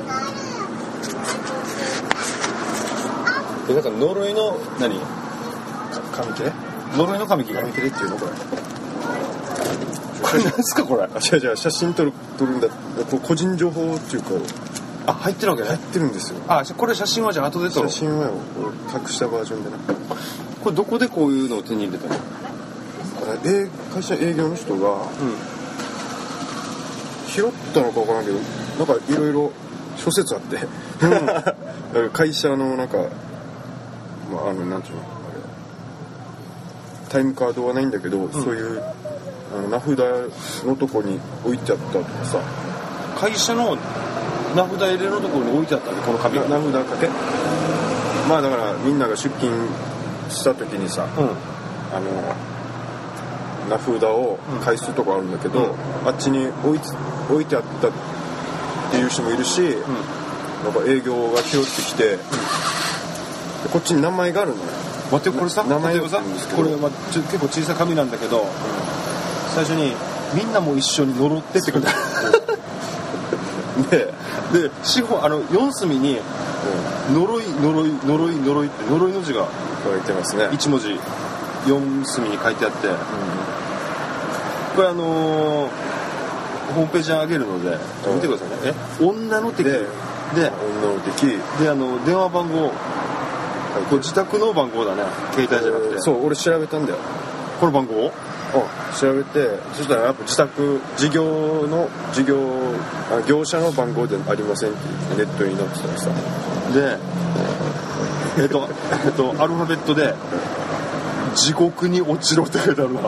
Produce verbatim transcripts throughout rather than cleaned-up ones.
え、なんか呪いの何紙切れ呪いの紙切れ紙切れっていうのこれこれ何ですかこれ。 あ、違う違う、写真撮る撮るんだ。これ個人情報っていうかあ、入ってるわけね。 入ってるんですよ。 あ、これ写真はじゃあ後で撮ろう。 写真は隠したバージョンでな。 これどこでこういうのを手に入れたの？ これ、え会社営業の人が、うん、拾ったのか分からんけど、なんかいろいろ諸説あって、うん、会社のなんか、まあ、あのなんていうのあれタイムカードはないんだけど、うん、そういうあの名札のとこに置いてあったとかさ。 会社の名札入れのところに置いてあったんで、この紙が。 名札かけ。まあだからみんなが出勤した時にさ、うん、あの名札を返すとこあるんだけど、うん、あっちに置いて、置いてあったっていう人もいるし、うん、なんか営業が拾ってきて、うん、こっちに名前があるのよ。 待って、これさ、 名前がさ、これ、まあ、ちょ結構小さい紙なんだけど、うん、最初にみんなも一緒に呪ってってことで、で、四方、あの、四隅に、うん、呪い、呪い、呪い、呪いって呪いの字が書いてますね。 一文字、四隅に書いてあって、うん、これあのー、ホームページに上げるので、うん、見てくださいね。え、女の敵で、で、 女の敵で、あの、電話番号、これ自宅の番号だね、携帯じゃなくて。 そう、俺調べたんだよ。 この番号？ 調べて、そしたらやっぱ自宅事業の事業あ業者の番号でありませんってネットに載ってたらさ、 でえっとえっとアルファベットで地獄に落ちろって書いてあるわ。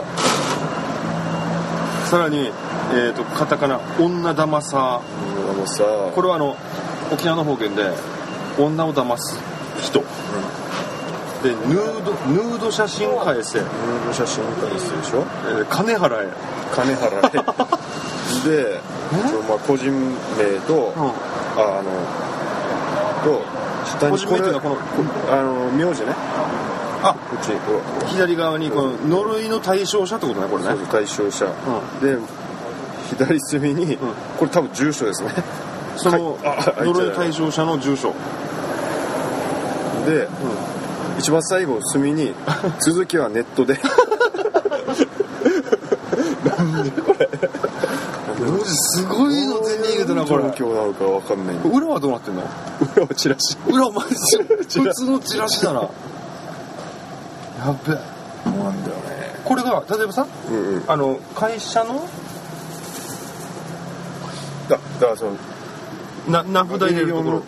さらにえっとカタカナ女騙さ女騙さ、 これはあの沖縄の方言で女を騙す人、うんで、ヌード、ヌード写真返せ。ヌード写真返せでしょ、 えー、金払え。 金払え。で、まあ、個人名と、うん、あの、と、下にこれ、この、あの、名字ね。 あ、こっち、左側に、この、呪いの対象者ってことね、これね。 そうそう、対象者。うん、で、左隅に、うん、これ多分住所ですね。 その、呪い対象者の住所。 で、うん一番最後隅に続きはネットでなんでこれ文字すごいの手に入れたなこれ。 状況なのかわかんないんで。 裏はどうなってんの？ 裏はチラシ。 裏はマジ普通のチラシだな。やっべ。 そうなんだよね。 これが例えばさ、うんうん、あの会社のだだからそのな名札入れるところ。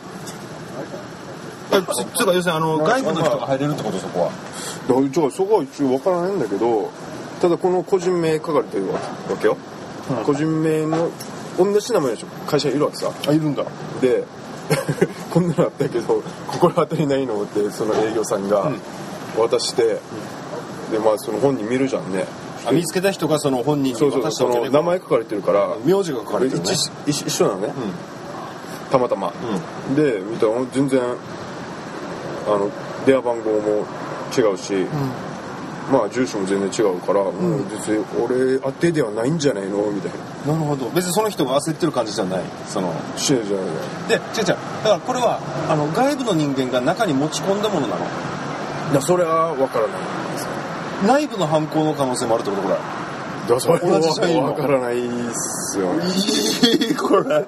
つつか要するにあの外部の人が入れるってことそこは。 だからじゃあそこは一応分からないんだけど、ただこの個人名書かれてるわけよ、うん、個人名の同じ名前でしょ会社いるわけさ。 あいるんだ。 でこんなのあったけど心当たりないのってその営業さんが渡して、うん、でまあその本人見るじゃんね。 あ見つけた人がその本人に渡したわけね。 そうそう、その名前書かれてるから名字が書かれてる、ね、 一, 一緒なのね、うん、たまたま、うん、で見たら全然あの電話番号も違うし、うん、まあ住所も全然違うから、うん、もう別に俺当てではないんじゃないのみたいな。なるほど。別にその人が焦ってる感じじゃない。そのしないじゃない。 で違う違う。だからこれはあの外部の人間が中に持ち込んだものなの。 いやそれは分からないんですよ。 内部の犯行の可能性もあるってことこれ。 だそれ同じ社員分からないっすよね。 いいこれ。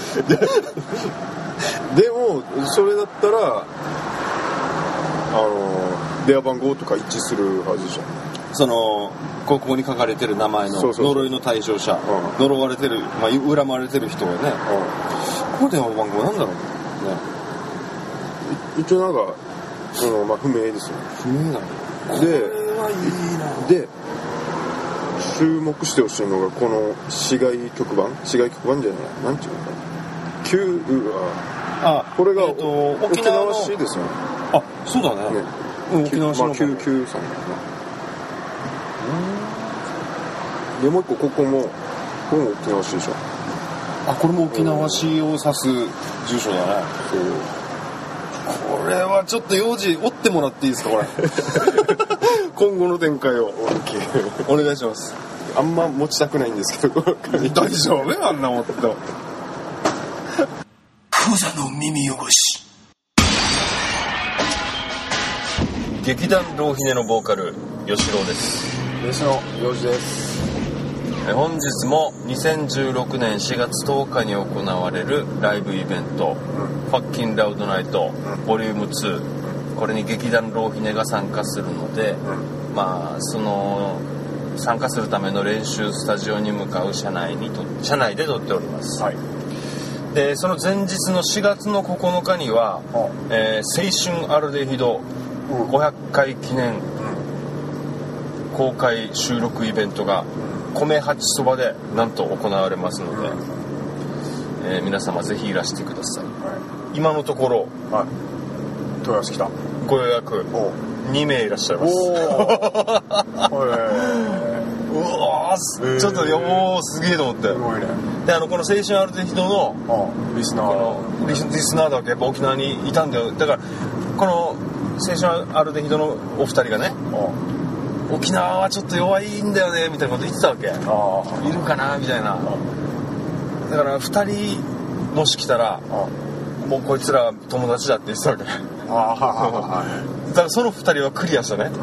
でもそれだったら。あの電話番号とか一致するはずじゃん。 そのここに書かれてる名前の呪いの対象者、うん、呪われてる、まあ、恨まれてる人はね、うん、この電話番号なんだろうね。 一応なんか、うんまあ、不明ですよね。 不明なの。これはいいな。 で注目してほしいのがこの市外局番市外局番じゃないなんていうのかな旧ああこれが、えー、と沖縄市ですよね。 あ、そうだね。ねうん、沖縄市の。まあ、きゅうきゅうさんだね。 で、もう一個、ここも、これも沖縄市でしょ。 あ、これも沖縄市を指す住所だね。 そう。 これはちょっと用事、折ってもらっていいですか、これ。 今後の展開を。 お願いします。 あんま持ちたくないんですけど、 大丈夫あんなもんと。 ククザの耳汚し。 劇団浪ひねのボーカル吉郎です。 ベースの洋二です。 本日もにせんじゅうろくねんしがつとおかに行われるライブイベント、うん、ファッキンラウドナイト、うん、ボリュームツー、これに劇団浪ひねが参加するので、うん、まあその参加するための練習スタジオに向かう車内にと車内で撮っております、はい、でその前日のしがつのここのかには、えー、青春アルデヒドごひゃっかい記念公開収録イベントが米八そばでなんと行われますので、えー、皆様ぜひいらしてください、はい、今のところ、はい、 問い合わせ来たご予約にめいいらっしゃいます。おうわーちょっといやもうすげえと思って、すごいね。であのこの青春アルデヒドのリスナーリス、リスナーだけやっぱ沖縄にいたんだよ。だからこの青春アルデヒドのお二人がね、沖縄はちょっと弱いんだよねみたいなこと言ってたわけ。あいるかなみたいな。だからふたりもし来たらもうこいつら友達だって言ってたわけ。あだからそのふたりはクリアしたね、うん、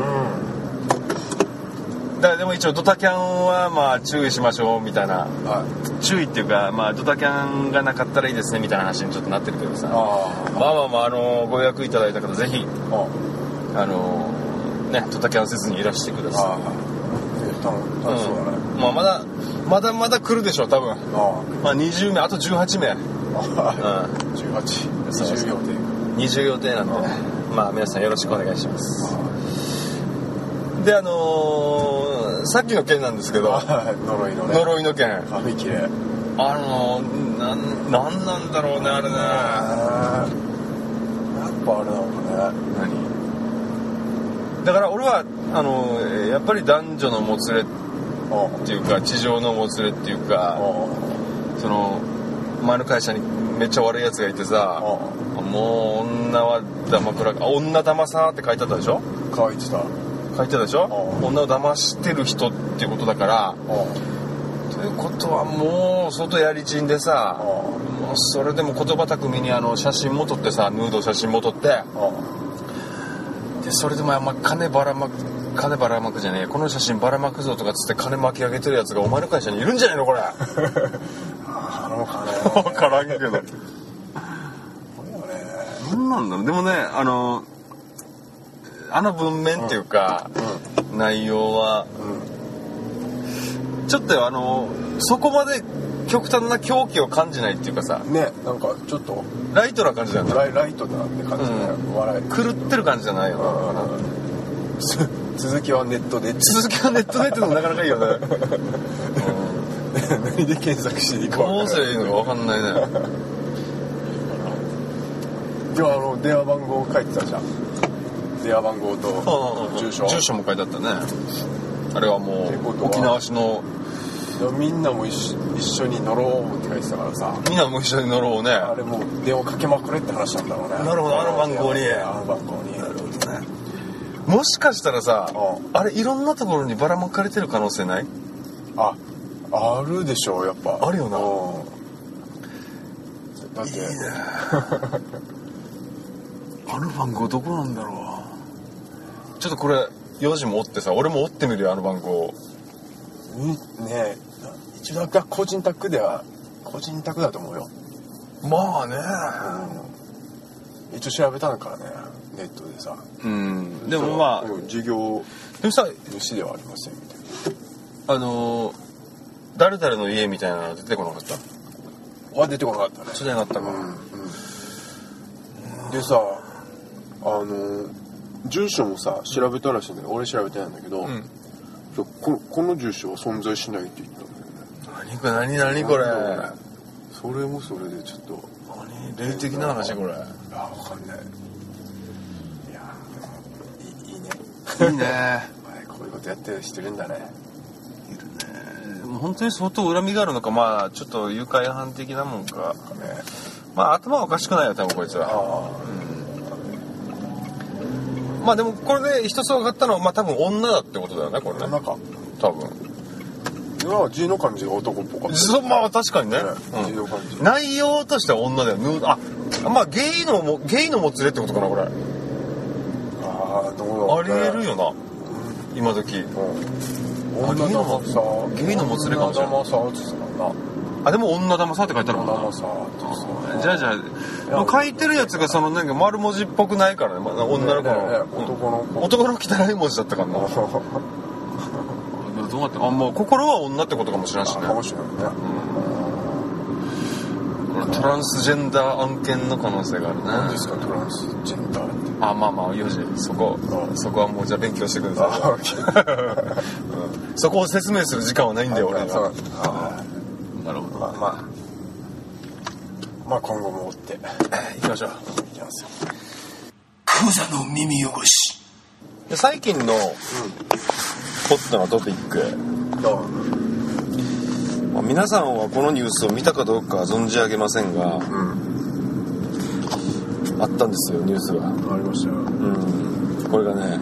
だからでも一応ドタキャンはまあ注意しましょうみたいな、はい、注意っていうかまあドタキャンがなかったらいいですねみたいな話にちょっとなってるけどさ、あまあまあまあ、あのご予約いただいた方ぜひあのねドタキャンせずにいらしてください。あ楽しそうだね、うん、まあまだまだまだ来るでしょ多分。あまあにじゅうめいあとじゅうはちめい、うん、 じゅうはち、にじゅう予定にじゅう予定なんで、まあ皆さんよろしくお願いします。であのー、さっきの件なんですけど呪いのね呪いの件紙切れあのー、なん、なんなんだろうねあれねやっぱあれなのかね何だから俺はあのー、やっぱり男女のもつれっていうか地上のもつれっていうかその前の会社にめっちゃ悪いやつがいてさもう女は騙くらあ女騙さって書いてあったでしょ。 書いてた書いてたでしょ。女を騙してる人っていうことだからということはもう外やりちんでさもうそれでも言葉巧みにあの写真も撮ってさヌード写真も撮ってでそれでもあんま金ばらまく金ばらまくじゃねえこの写真ばらまくぞとかつって金巻き上げてるやつがお前の会社にいるんじゃないのこれあの金分からんけどなんなんだろう。でもねあのあの文面っていうか、うん、内容は、うん、ちょっとあのそこまで極端な狂気を感じないっていうかさねなんかちょっとライトな感じじゃない。 ライ、ライトだなって感じだね、うん、笑い狂ってる感じじゃないよな、うんうん、続きはネットで続きはネットでってのもなかなかいいよね、 うん、何で検索していいかどうすればいいのか分かんないね今日あの電話番号書いてたじゃん。電話番号と住所住所も書いてあったね。あれはもう沖縄市のみんなも 一, 一緒に乗ろうって書いてたからさみんなも一緒に乗ろうね。 あれもう電話かけまくれって話なんだろうね。 なるほどあの番号にあの番号になるほどね。 もしかしたらさ あ, あれいろんなところにばらまかれてる可能性ない？ ああるでしょうやっぱあるよな。 だっていいねあの番号どこなんだろう。ちょっとこれよじも折ってさ俺も折ってみるよあの番号。 うんねえ一応だけ個人宅では個人宅だと思うよ。 まあね、 うん、一応調べたのからねネットでさ。 うんでもまあ事業でもさ主ではありませんみたいなあのー、誰々の家みたいなの出てこなかった？ は出てこなかったね。 出てなかったか、 うんうん、でさあの住所もさ調べたらしいんだけど俺調べてないんだけど、うん、こ, この住所は存在しないって言ったんだよね。 何これ何何これそれもそれでちょっと何霊的な話これ。あ分かんない。いやいい, いいねいいねこういうことやってる人いるんだね。 いるね。もう本当に相当恨みがあるのかまあちょっと誘拐犯的なもんか、ね、まあ頭はおかしくないよ多分こいつは。あまあでもこれで一つ分かったのはまあ多分女だってことだよねこれね。 女か多分。 今は字の感じが男っぽかった。 まあ確かにね。 ねうん、字の感じ。 内容としては女だよ。ヌードあまあゲイのもゲイのもつれってことかなこれ。 ああどうありえるよな、今時。 女玉さゲイのもつれかもしれない。 女玉さってな。 あでも女玉さって書いてあるもんな。 女玉さじゃあじゃあ書いてるやつがそのなんか丸文字っぽくないからね、まあ、女の子の、 ねね男の子男の汚い文字だったからな。どうなってあもう心は女ってことかもしれないしね。 かもしれないね、 うん、トランスジェンダー案件の可能性があるね。 何ですかトランスジェンダーって。 あまあまあよじそこそこはもうじゃあ勉強してください。そこを説明する時間はないんだよ俺は。なるほど。 まあまあまあ今後も追って行きましょう。 行きますよ。 クザの耳汚し。 で最近の、うん、ホットなトピック、まあ、皆さんはこのニュースを見たかどうか存じ上げませんが、うん、あったんですよニュースが。 ありましたよ、うん、 これがね、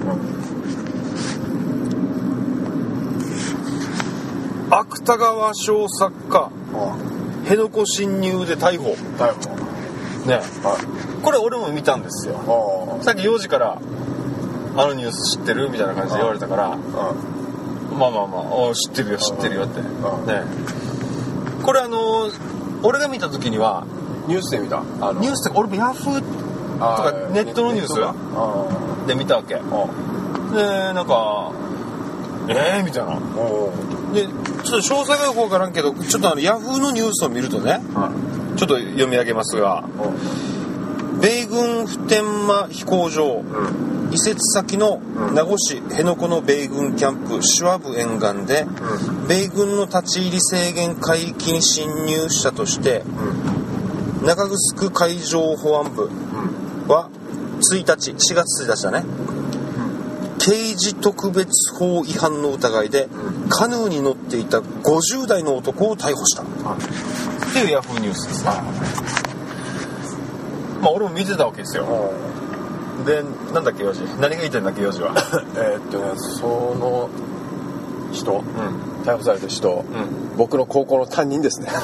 うん、芥川賞作家、辺野古侵入で逮捕。 逮捕ね、はい、これ俺も見たんですよ。さっきよじからあのニュース知ってるみたいな感じで言われたから、まあまあまあ知ってるよ知ってるよってね。これあの俺が見た時にはニュースで見た。 あのニュースって俺もヤフーとかネットのニュースで見たわけで、なんかえーみたいなで、ちょっと詳細がよく分からんけど、ちょっとあのヤフーのニュースを見るとね、はい、ちょっと読み上げますが、米軍普天間飛行場、うん、移設先の名護市辺野古の米軍キャンプシュワブ沿岸で、うん、米軍の立ち入り制限海域に侵入したとして、うん、中城海上保安部はついたちしがつついたちだね、刑事特別法違反の疑いでカヌーに乗っていたごじゅう代の男を逮捕したっていうヤフーニュースですね。まあ俺も見てたわけですよ。でなんだっけヨジ何が言いたいんだっけヨジはえーっとねその人、うん、逮捕された人、うん、僕の高校の担任ですね。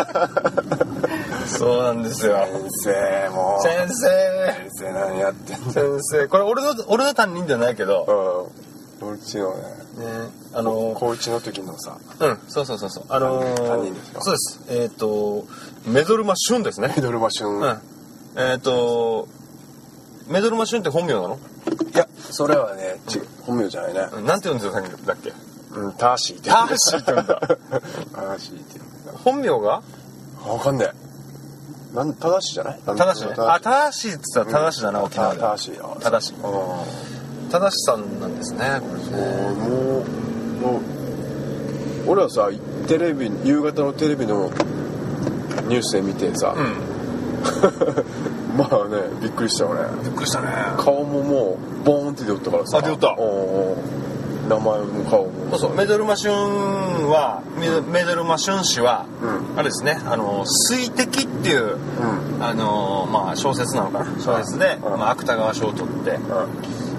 そうなんですよ。 先生もう先生先生何やってんの。 先生これ俺の俺の担任じゃないけど、 うん、うちのね、ねあのー、 高一の時のさ、 うんそうそうそうそうあのー、 担任ですよ。 そうですえっ、ー、とメドルマシュンですね。 メドルマシュン、 うん、えっ、ー、とメドルマシュンって本名なの？ いやそれはね、うん、本名じゃないね。 なんて言うんですよだっけ？ うん、ターシーってターシーって言うんだ。 ターシーって言うんだ。 本名が？ わかんねえ。なん正しいじゃない？ 正しいね。あ正しいって言ったら正しいだな、うん、沖縄で。 正しい。 正しい。正しさんなんですね。これそうもうもう俺はさテレビ夕方のテレビのニュースで見てさ、うん、まあねびっくりしたよね。 びっくりしたね。 顔ももうボーンって出よったからさ。 あ出よった。 名前も顔もそうそうメドルマシュンはメドルマシュン氏は、うん、あれですねあの水滴っていう、うん、あのまあ小説なのかな小説で、うんまあ、芥川賞を取って、うん、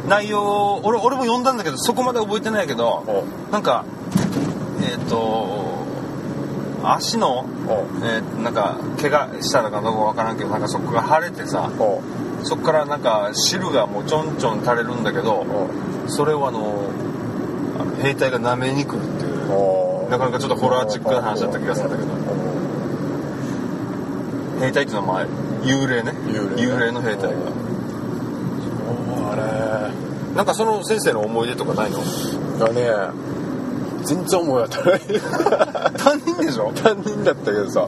内容俺俺も読んだんだけどそこまで覚えてないけど、うん、なんかえっ、ー、と足の、えー、なんか怪我したのかどうかわからんけどなんかそこが腫れてさそこからなんか汁がもうちょんちょん垂れるんだけどそれをあの兵隊が舐めに来るっていうなかなかちょっとホラーチックな話だった気がするんだけど兵隊っていうのはまあ幽霊ね幽霊, 幽霊の兵隊があれなんかその先生の思い出とかないの？ がね全然思い当たらない。 担任でしょ？ 担任だったけどさ、うん、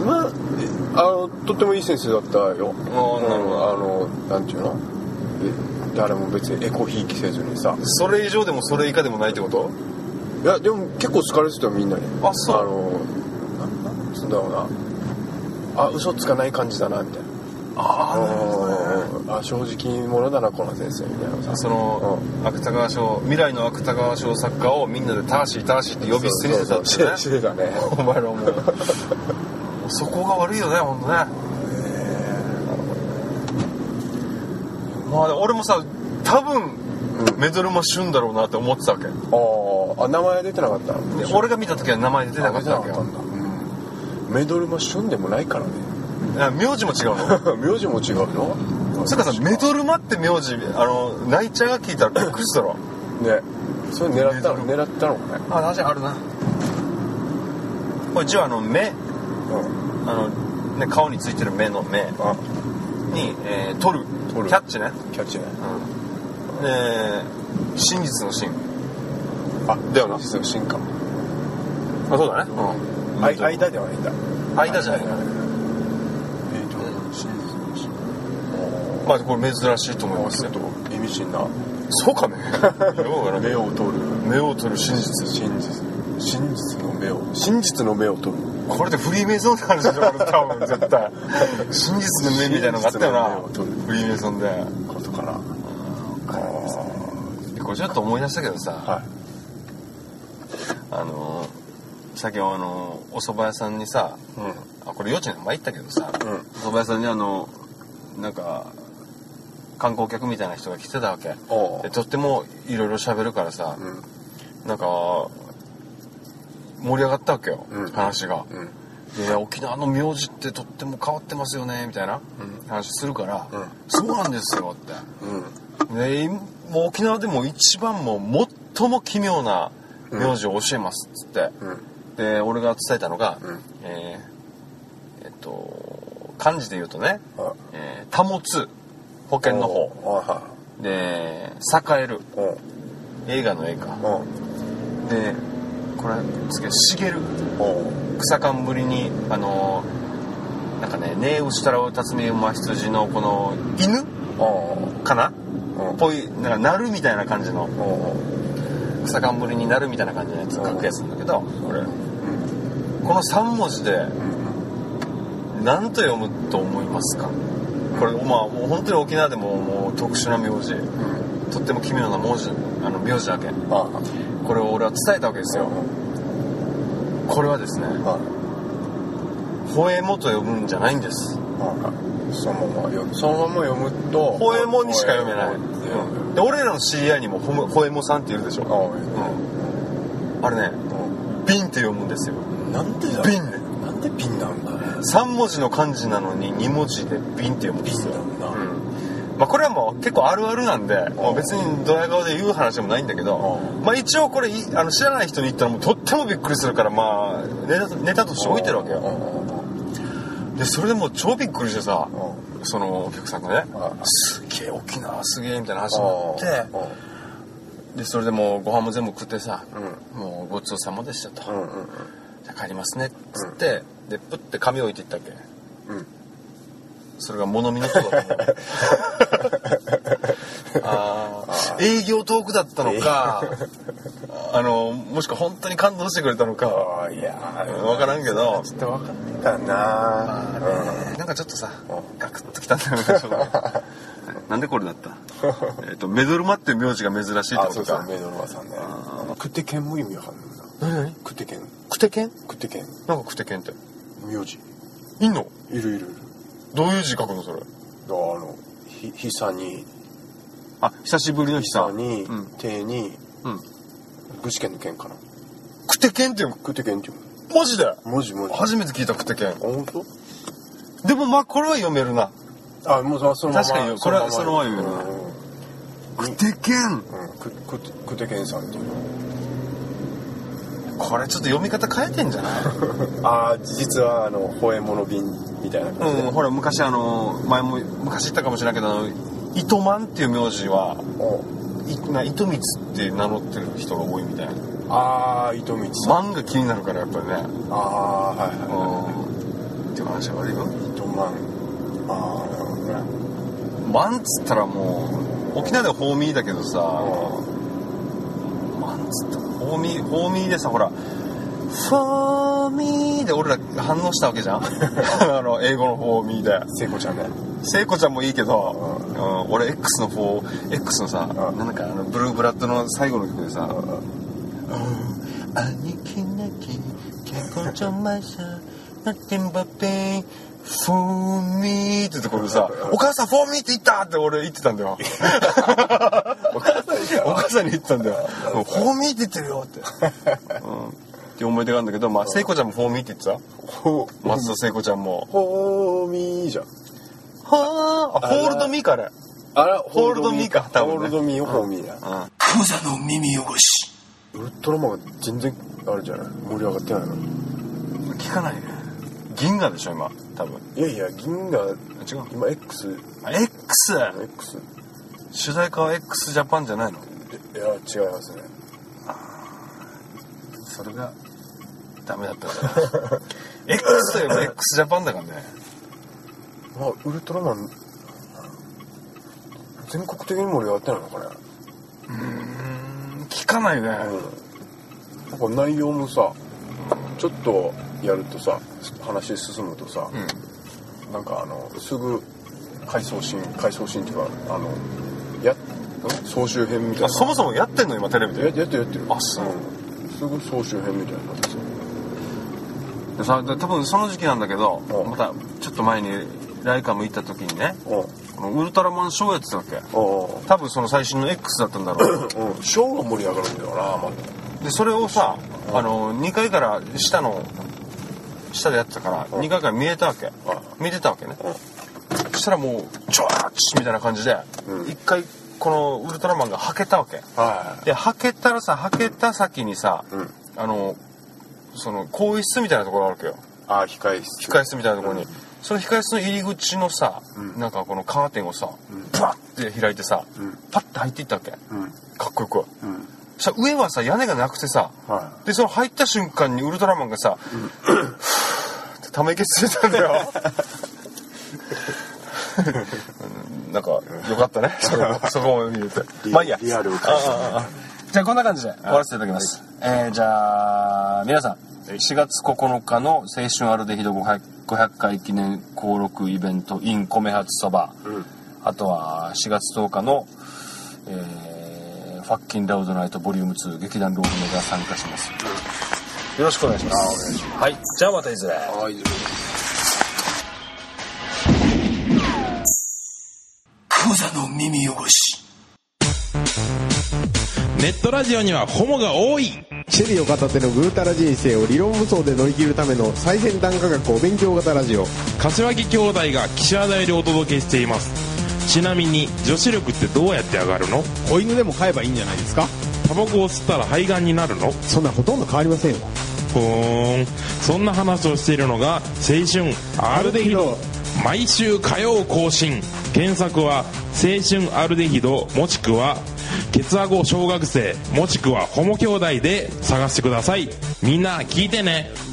まああのとってもいい先生だったよ。あ、うん、あのなんていうの誰も別にエコひいきせずにさ。 それ以上でもそれ以下でもないってこと？ いやでも結構好かれてたよみんなに。 あそう。 あのなんつうんだろうなあ嘘つかない感じだなみたいな。 ああなるほどね。 あ正直者だなこの先生みたいなさ。 その、うん、芥川賞未来の芥川賞作家をみんなでターシーターシーって呼び捨てにしてたってね。 そうそうしてたね。 お前らもうそこが悪いよねほんとね。まあ俺もさ多分、うん、メドルマシュンだろうなって思ってたわけ。ああ名前出てなかった。 俺が見た時は名前出てなかったわけよ。 うん、メドルマシュンでもないからね。 あ名字も違うの名字も違うの。 それからさメドルマって名字あのナイチャーが聞いたらびっくりしたろね。それ狙ったの狙ったのね。 あ確かにあるなこれ一応あの目、 うん、 あのね顔についてる目の目あに、えー、取る取るキャッチねキャッチね。 うんで真実の真あだよな実の真か。 あそうだねうんあ間ではないんだ。 間じゃないなえっと真実の真。 まあこれ珍しいと思いますよちょっと意味深な。 そうかね目を取る目を取る真実真実真実の目を真実の目を取る。 これでフリーメイソンって話でしょ多分絶対真実の目みたいなのがあったよなフリーメイソンでことかな。 これちょっと思い出したけどさ、 はい、 あのさっきあのお蕎麦屋さんにさ、うん、あこれ幼稚園前行ったけどさ、うん、お蕎麦屋さんにあのなんか観光客みたいな人が来てたわけでとってもいろいろ喋るからさ、うん、なんか盛り上がったわけよ、うん、話が、うん、で沖縄の名字ってとっても変わってますよねみたいな、うん、話するから、うん、そうなんですよって、うん、でもう沖縄でも一番もう最も奇妙な名字を教えますっつって、うん、で俺が伝えたのが、うん、えー、えっと漢字で言うとね、えー、保つ保険の方で栄える映画の映画でこれ次は茂る草冠にあのー、なんかねねえうしたらうたつみうま羊のこの犬かなぽいなんかなるみたいな感じの草冠になるみたいな感じのやつ書くやつなんだけどこれこのさん文字で何と読むと思いますか。これまあもう本当に沖縄でももう特殊な名字、うん、とっても奇妙な文字あの名字だけこれを俺は伝えたわけですよ、うん、これはですねホエモと読むんじゃないんです、 うん、そのまま読むそのまま読むとホエモにしか読めない、うん、で俺らの知り合いにもホエモさんっているでしょ、うん、あれね、うん、ビンって読むんですよ。 なんでだビンねなんでビンなんだね。 さん文字の漢字なのにに文字でビンって読むんですよ。 ビンなんだ、 うんまあ、これはもう結構あるあるなんでもう別にドヤ顔で言う話でもないんだけど、まあ、一応これあの知らない人に言ったらもうとってもびっくりするからまあネタ、ネタとして置いてるわけよ。でそれでもう超びっくりしてさそのお客さんがねすげえ沖縄すげえみたいな話になってでそれでもうご飯も全部食ってさ、うん、もうごちそうさまでしたと、うんうんうん、じゃあ帰りますねっつって、うん、でプッて紙置いていったっけ、うん、それが物見の人だったのああ営業トークだったのかあのもしくは本当に感動してくれたのかいや分からんけどちょっと分かってたなあ、 ねうん、なんかちょっとさガクッときたんだよねなんでこれだったえっとメドルマっていう名字が珍しいってことか。あそうそうメドルマさんねクテケンも意味わかんないな。 何何クテケンクテケンクテケンなんかクテケンって名字いんの。 いるいるいる。 どういう字書くのそれ。 だあのひ久にあ久しぶりの久に手にうん具志堅の剣かな。 クテケンっていうクテケンっていうマジでマジマジ初めて聞いたクテケン。あ本当。 でもまあこれは読めるな。 あもうそのまま確かにこれはそのまま読めるな、うんクテケン、うん、 ク, ク, クテケンさんっていうこれちょっと読み方変えてんじゃないああ実はあのホエモノ瓶みたいな感じで、 うん、ほら昔あの前も昔言ったかもしれないけど糸満っていう名字はいな糸光って名乗ってる人が多いみたいな。 ああ糸光さん満が気になるからやっぱりね。 ああはいはいはい、 っていう話があるよ。 糸満ああなるほどね。 満っつったらもう沖縄ではホーミーだけどさ、なんつったホーミーホーミーでさほらフォーミーで俺ら反応したわけじゃんあの英語のフォーミーで聖子ちゃんね聖子ちゃんもいいけど、うんうん、俺 X のフォー X のさ、うん、なんかあのブルーブラッドの最後の曲でさ、うん、兄貴なき結婚ちょまさなってんばぺフォーミーってところでさお母さんフォーミーって言ったって俺言ってたんだよお母さんに言ってたんだよフォーミーって言ってるよって、うん、 っていう思い出があるんだけど、まあ聖子ちゃんもフォーミーって言ってた。松田聖子ちゃんもフォーミーじゃん。 はあ、ホールドミーかあれ。 あら、 ホールドミーか多分ね。 ホールドミーをフォーミーや。 クザの耳汚し。 ウルトラマンが全然あれじゃない、盛り上がってないの。 聞かないね。銀河でしょ今多分。 いやいや、銀河違う。 今 X。 あ X。 X。 主題歌は X ジャパンじゃないの？ いや違いますね。 それがダメだったから。X といえば X ジャパンだからね。 まあウルトラマン全国的に盛り上がってないのかね。 うーん、聞かないね。 うん、なんか内容もさ、ちょっとやるとさ、話進むとさ、うん、なんかあのすぐ回想シーン回想シーンっていうかあのや総集編みたいな。 あ、そもそもやってんの今テレビで。 や, やってるやってる。 あ、そう。 うん、すぐ総集編みたいな感じでさ、多分その時期なんだけど、 うん、 またちょっと前にライカム行った時にね、 うん、 このウルトラマンショーやってたわけ。 うん、 多分その最新の X だったんだろう。 うん、ショーが盛り上がるんだよな、まあ、でそれをさ、うん、あのにかいから下の下でやってたから、うん、にかいから見えたわけ、うん、見てたわけね、うん、そしたらもうチョワーチみたいな感じで、うん、いっかいこのウルトラマンがはけたわけ、はい、ではけたらさ、はけた先にさ、うん、あのその更衣室みたいなところがあるわけよ。 ああ、控え室控え室みたいなところに、うん、その控え室の入り口のさ、うん、なんかこのカーテンをさ、うん、ブワッて開いてさ、うん、パッて入っていったわけ、うん、かっこよく、うん、そしたら上はさ屋根がなくてさ、はい、でその入った瞬間にウルトラマンがさ、うん、ふーってため息ついたんだよなんかよかったねそこそこも見れて。まあいいや、リアルを感じたね。じゃあこんな感じで終わらせていただきます、はい、えー、じゃあ皆さんしがつここのかの青春アルデヒドごひゃくかい記念登録イベント in 米初そば、うん、あとはしがつとおかの、えー、ファッキンラウドナイトボリュームツー劇団ローフメが参加します、うん、よろしくお願いします。はい、じゃあまたいずれ。はい、いずれ。 クザの耳汚し。 ネットラジオにはホモが多い。 シェリーを片手のぐうたら人生を理論武装で乗り切るための最先端科学お勉強型ラジオ。 柏木兄弟が岸和田よりお届けしています。ちなみに女子力ってどうやって上がるの？ 子犬でも飼えばいいんじゃないですか？ タバコを吸ったら肺がんになるの？ そんなほとんど変わりませんよ。 ふーん、そんな話をしているのが青春アルデヒド。毎週火曜更新。検索は青春アルデヒドもしくはケツアゴ小学生もしくはホモ兄弟で探してください。みんな聞いてね。